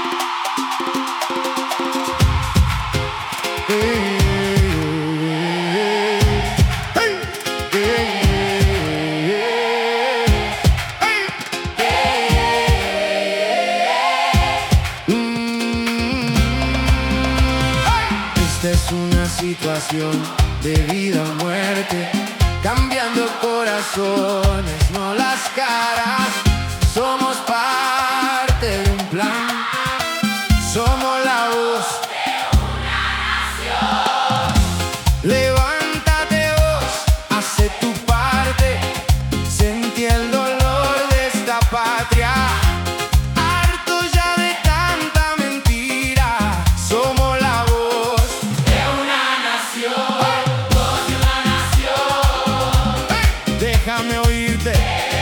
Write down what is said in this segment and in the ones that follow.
Esta es una situación de vida o muerte, cambiando corazones, no las caras. Somos parte de un plan, somos la voz de una nación. Levántate vos, hace tu parte, sentí el dolor de esta patria. Harto ya de tanta mentira, somos la voz de una nación, voz de una nación. ¡Hey! Déjame oírte.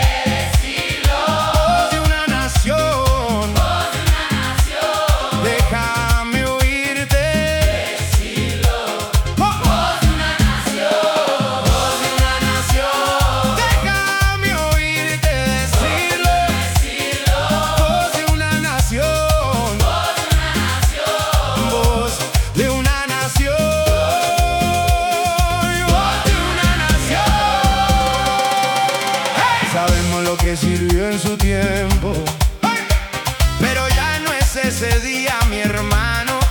Sabemos lo que sirvió en su tiempo, pero ya no es ese día, mi hermano.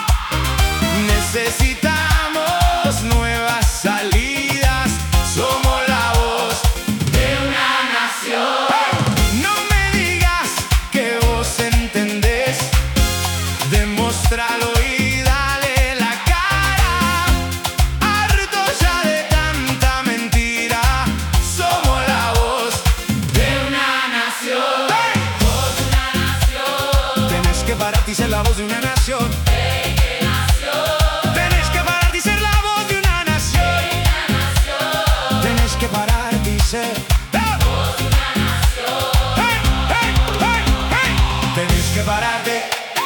Necesitamos nuevas salidas, somos la voz de una nación. No me digas que vos entendés, demostralo y dale la cara. Harto ya de tanta mentira, somos la voz de una nación. ¡Hey! Voz de una nación. Tenés que pararte y ser la voz de una nación. ¿De qué nación? Tenés que pararte y ser la voz de una nación. ¿De una nación? Tenés que pararte y ser la voz de una nación. ¡Hey! ¡Hey! ¡Hey! ¡Hey! Tenés que pararte.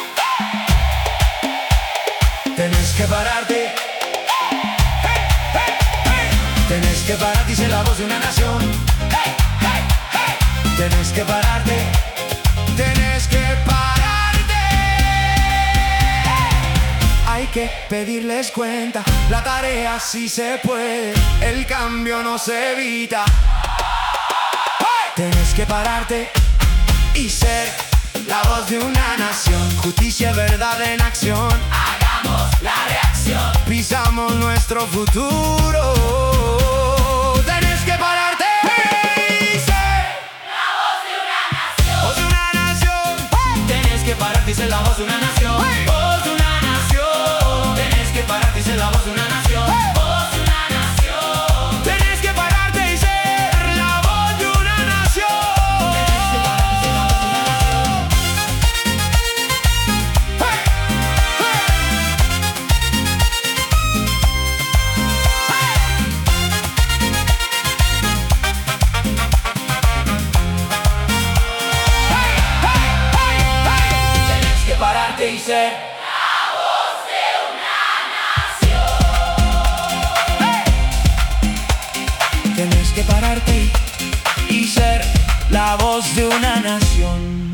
Tenés que pararte. ¡Hey! ¡Hey! ¡Hey! Tenés que pararte y ser la voz de una nación. ¡Hey! ¡Hey! ¡Hey! Tenés que pararte. Tenés que pararte. Hay que pedirles cuenta, la tarea sí se puede, el cambio no se evita. ¡Hey! Tenés que pararte y ser la voz de una nación. Justicia, verdad en acción. Hagamos la reacción. Pisamos nuestro futuro. Tenés que pararte y ser la voz de una nación. Voz de una nación. ¡Hey! Tenés que pararte y ser la voz de una nación. ¡Hey! Voz de una nación. Tenés que pararte y ser la voz de una nación. ¡Hey! Voz de una nación. Tenés que pararte y ser la voz de una nación. Tenés que pararte y ser la voz de una nación. ¡Hey! Tenés que pararte y ser la voz de una nación. ¡Hey! Tenés que pararte y ser la voz de una nación.